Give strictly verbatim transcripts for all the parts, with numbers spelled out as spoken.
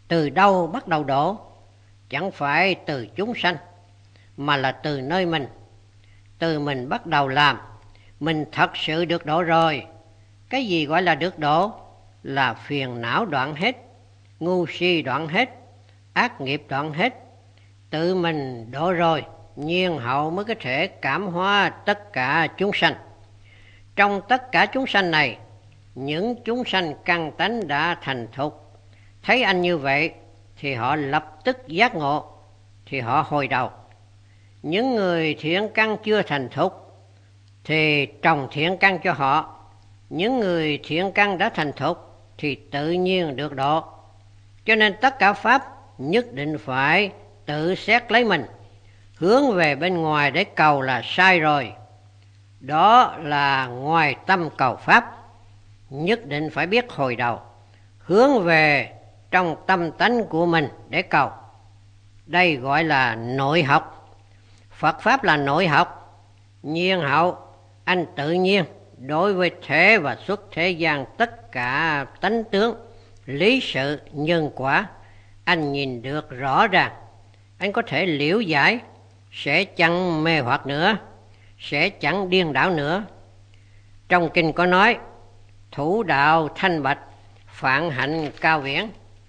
Từ đâu bắt đầu độ? Chẳng phải từ chúng sanh, mà là từ nơi mình. Từ mình bắt đầu làm, mình thật sự được độ rồi. Cái gì gọi là được độ? Là phiền não đoạn hết, ngu si đoạn hết, ác nghiệp đoạn hết. Tự mình độ rồi, nhiên hậu mới có thể cảm hóa tất cả chúng sanh. Trong tất cả chúng sanh này, những chúng sanh căn tánh đã thành thục, thấy anh như vậy thì họ lập tức giác ngộ, thì họ hồi đầu. Những người thiện căn chưa thành thục thì trồng thiện căn cho họ. Những người thiện căn đã thành thục thì tự nhiên được độ. Cho nên tất cả pháp nhất định phải tự xét lấy mình. Hướng về bên ngoài để cầu là sai rồi. Đó là ngoài tâm cầu pháp. Nhất định phải biết hồi đầu, hướng về trong tâm tánh của mình để cầu. Đây gọi là nội học. Phật Pháp là nội học. Nhiên hậu, anh tự nhiên đối với thế và xuất thế gian tất cả tánh tướng, lý sự, nhân quả, anh nhìn được rõ ràng. Anh có thể liễu giải, sẽ chẳng mê hoặc nữa, sẽ chẳng điên đảo nữa. Trong kinh có nói, thủ đạo thanh bạch, phạn hạnh cao viễn,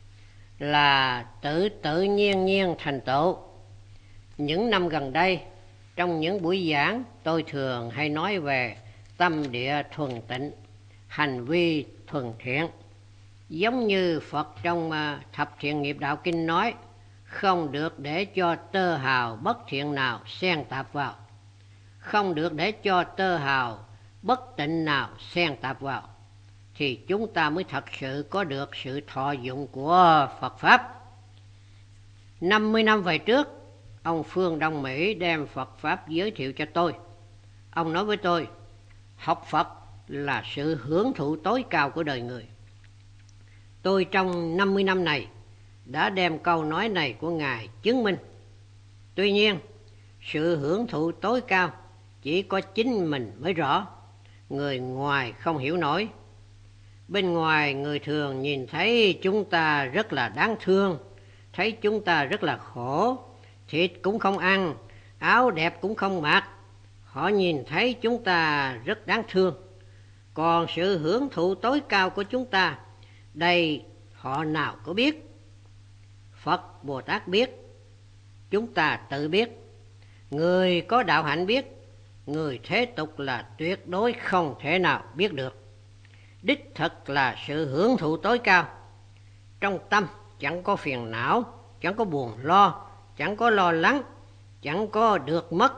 là tự tự nhiên nhiên thành tựu. Những năm gần đây, trong những buổi giảng, tôi thường hay nói về tâm địa thuần tịnh, hành vi thuần thiện. Giống như Phật trong Thập Thiện Nghiệp Đạo Kinh nói, không được để cho tơ hào bất thiện nào xen tạp vào, không được để cho tơ hào bất tịnh nào xen tạp vào, thì chúng ta mới thật sự có được sự thọ dụng của Phật Pháp. năm mươi năm về trước, ông Phương Đông Mỹ đem Phật Pháp giới thiệu cho tôi. Ông nói với tôi, học Phật là sự hưởng thụ tối cao của đời người. Tôi trong năm mươi năm này đã đem câu nói này của Ngài chứng minh. Tuy nhiên, sự hưởng thụ tối cao chỉ có chính mình mới rõ, người ngoài không hiểu nổi. Bên ngoài người thường nhìn thấy chúng ta rất là đáng thương, thấy chúng ta rất là khổ, thịt cũng không ăn, áo đẹp cũng không mặc. Họ nhìn thấy chúng ta rất đáng thương. Còn sự hưởng thụ tối cao của chúng ta, đây họ nào có biết. Phật Bồ Tát biết, chúng ta tự biết. Người có đạo hạnh biết, người thế tục là tuyệt đối không thể nào biết được. Đích thực là sự hưởng thụ tối cao. Trong tâm chẳng có phiền não, chẳng có buồn lo, chẳng có lo lắng, chẳng có được mất.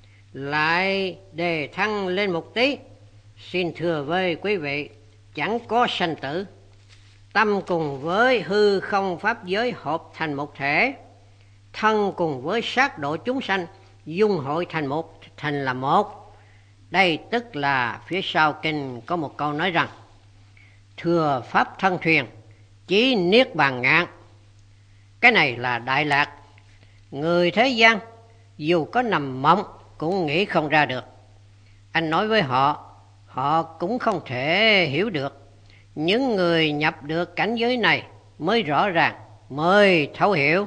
Lại đề thăng lên một tí, xin thưa với quý vị, chẳng có sanh tử. Tâm cùng với hư không pháp giới hợp thành một thể, thân cùng với sát độ chúng sanh dung hội thành một, thành là một. Đây tức là phía sau kinh có một câu nói rằng, thừa pháp thân thuyền, chí niết bàn ngạn. Cái này là đại lạc. Người thế gian dù có nằm mộng cũng nghĩ không ra được. Anh nói với họ, họ cũng không thể hiểu được. Những người nhập được cảnh giới này mới rõ ràng, mới thấu hiểu.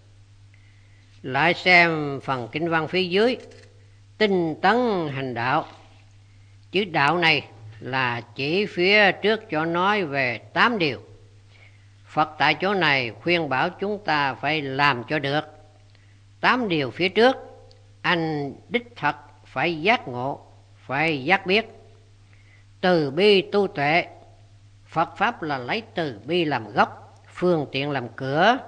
Lại xem phần kinh văn phía dưới, tinh tấn hành đạo. Chữ đạo này là chỉ phía trước cho nói về tám điều. Phật tại chỗ này khuyên bảo chúng ta phải làm cho được. Tám điều phía trước, anh đích thật phải giác ngộ, phải giác biết. Từ bi tu tuệ. Phật Pháp là lấy từ bi làm gốc, phương tiện làm cửa.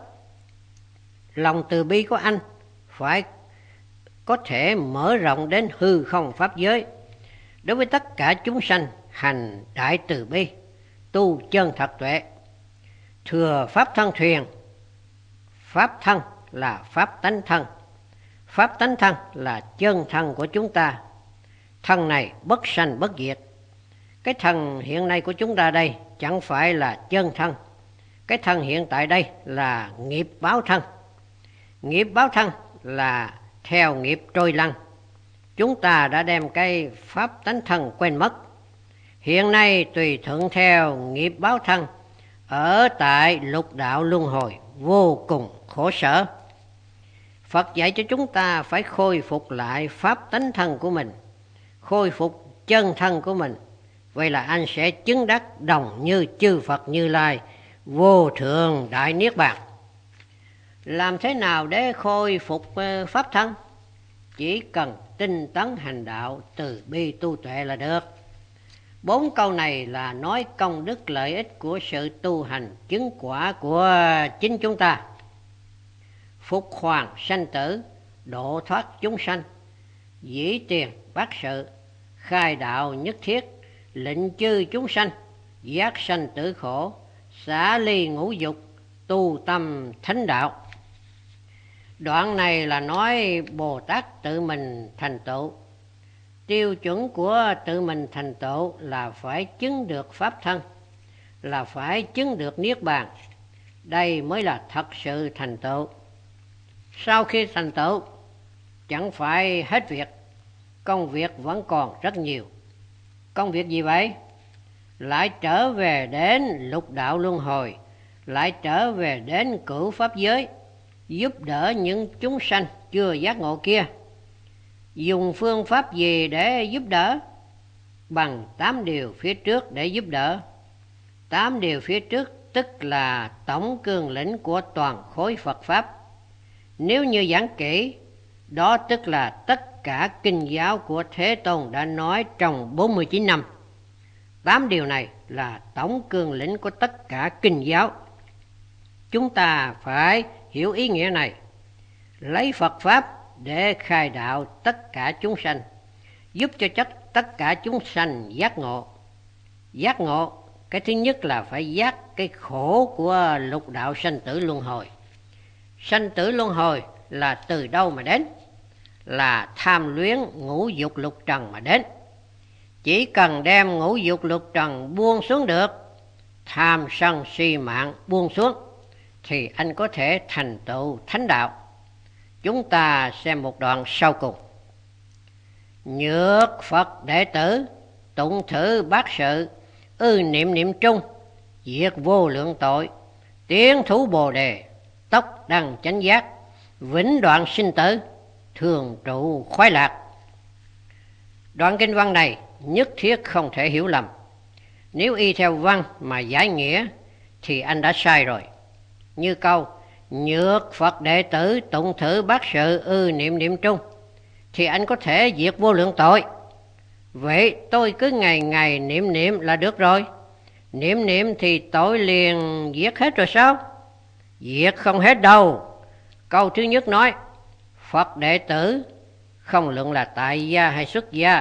Lòng từ bi của anh phải có thể mở rộng đến hư không pháp giới. Đối với tất cả chúng sanh, hành đại từ bi, tu chân thật tuệ. Thừa pháp thân thuyền. Pháp thân là pháp tánh thân. Pháp tánh thân là chân thân của chúng ta. Thân này bất sanh bất diệt. Cái thân hiện nay của chúng ta đây chẳng phải là chân thân. Cái thân hiện tại đây là nghiệp báo thân. Nghiệp báo thân là theo nghiệp trôi lăn. Chúng ta đã đem cái pháp tánh thân quên mất. Hiện nay tùy thuận theo nghiệp báo thân, ở tại lục đạo luân hồi vô cùng khổ sở. Phật dạy cho chúng ta phải khôi phục lại pháp tánh thân của mình, khôi phục chân thân của mình. Vậy là anh sẽ chứng đắc đồng như chư Phật Như Lai, vô thượng đại niết bàn. Làm thế nào để khôi phục pháp thân? Chỉ cần tinh tấn hành đạo, từ bi tu tuệ là được. Bốn câu này là nói công đức lợi ích của sự tu hành chứng quả của chính chúng ta. Phục hoàng sanh tử, độ thoát chúng sanh, dĩ tiền bát sự, khai đạo nhất thiết, lệnh chư chúng sanh, giác sanh tử khổ, xả ly ngũ dục, tu tâm thánh đạo. Đoạn này là nói Bồ Tát tự mình thành tựu. Tiêu chuẩn của tự mình thành tựu là phải chứng được pháp thân, là phải chứng được niết bàn. Đây mới là thật sự thành tựu. Sau khi thành tựu, chẳng phải hết việc, công việc vẫn còn rất nhiều. Công việc gì vậy? Lại trở về đến lục đạo luân hồi, lại trở về đến cửu pháp giới, giúp đỡ những chúng sanh chưa giác ngộ kia. Dùng phương pháp gì để giúp đỡ? Bằng tám điều phía trước để giúp đỡ. Tám điều phía trước tức là tổng cương lĩnh của toàn khối Phật Pháp. Nếu như giảng kỹ, đó tức là tất cả kinh giáo của Thế Tôn đã nói trong bốn mươi chín năm. Tám điều này là tổng cương lĩnh của tất cả kinh giáo. Chúng ta phải hiểu ý nghĩa này, lấy Phật Pháp để khai đạo tất cả chúng sanh, giúp cho chất tất cả chúng sanh giác ngộ. Giác ngộ, cái thứ nhất là phải giác cái khổ của lục đạo sanh tử luân hồi. Sanh tử luân hồi là từ đâu mà đến? Là tham luyến ngũ dục lục trần mà đến. Chỉ cần đem ngũ dục lục trần buông xuống được, tham sân si mạng buông xuống, thì anh có thể thành tựu thánh đạo. Chúng ta xem một đoạn sau cùng. Nhược Phật đệ tử, tụng thử bát sự, ư niệm niệm trung, diệt vô lượng tội, tiến thú bồ đề, tốc đăng chánh giác, vĩnh đoạn sinh tử, thường trụ khoái lạc. Đoạn kinh văn này nhất thiết không thể hiểu lầm. Nếu y theo văn mà giải nghĩa thì anh đã sai rồi. Như câu nhược Phật đệ tử tụng thử bát sự ư niệm niệm trung, thì anh có thể diệt vô lượng tội. Vậy tôi cứ ngày ngày niệm niệm là được rồi. Niệm niệm thì tội liền diệt hết rồi sao? Diệt không hết đâu. Câu thứ nhất nói Phật đệ tử, không luận là tại gia hay xuất gia,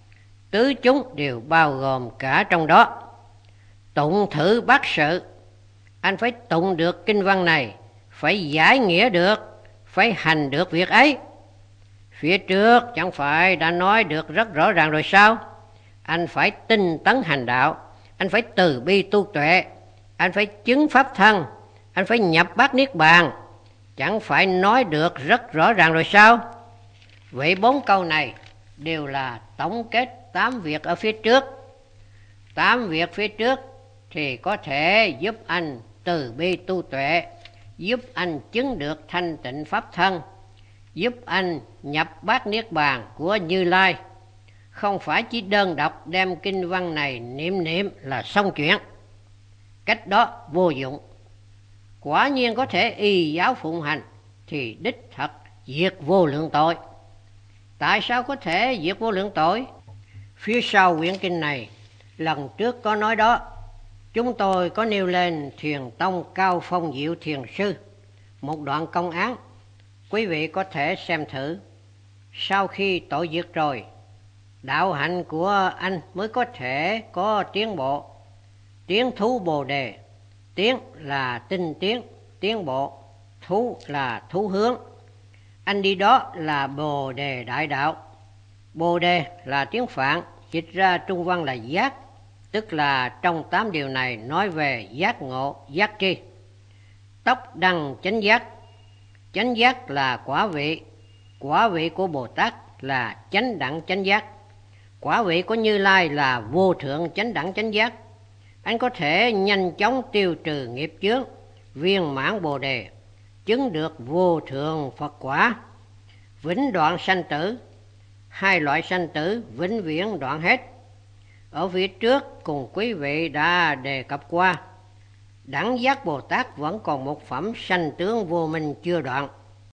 tứ chúng đều bao gồm cả trong đó. Tụng thử bát sự, anh phải tụng được kinh văn này, phải giải nghĩa được, phải hành được việc ấy. Phía trước chẳng phải đã nói được rất rõ ràng rồi sao? Anh phải tinh tấn hành đạo, anh phải từ bi tu tuệ, anh phải chứng pháp thân, anh phải nhập bát niết bàn. Chẳng phải nói được rất rõ ràng rồi sao? Vậy bốn câu này đều là tổng kết tám việc ở phía trước. Tám việc phía trước thì có thể giúp anh từ bi tu tuệ, giúp anh chứng được thanh tịnh pháp thân, giúp anh nhập bát niết bàn của Như Lai. Không phải chỉ đơn độc đem kinh văn này niệm niệm là xong chuyện. Cách đó vô dụng. Quả nhiên có thể y giáo phụng hành thì đích thật diệt vô lượng tội. Tại sao có thể diệt vô lượng tội? Phía sau quyển kinh này, lần trước có nói đó, chúng tôi có nêu lên Thiền Tông Cao Phong Diệu Thiền Sư, một đoạn công án. Quý vị có thể xem thử. Sau khi tội diệt rồi, đạo hạnh của anh mới có thể có tiến bộ. Tiến thú bồ đề. Tiến là tinh tiến, tiến bộ. Thú là thú hướng. Anh đi đó là bồ đề đại đạo. Bồ đề là tiếng Phạn, dịch ra trung văn là giác, tức là trong tám điều này nói về giác ngộ, giác tri. Tốc đăng chánh giác. Chánh giác là quả vị. Quả vị của Bồ Tát là chánh đẳng chánh giác. Quả vị của Như Lai là vô thượng chánh đẳng chánh giác. Anh có thể nhanh chóng tiêu trừ nghiệp chướng, viên mãn Bồ đề, chứng được vô thượng Phật quả, vĩnh đoạn sanh tử. Hai loại sanh tử vĩnh viễn đoạn hết. Ở phía trước cùng quý vị đã đề cập qua, đẳng giác Bồ Tát vẫn còn một phẩm sanh tướng vô minh chưa đoạn.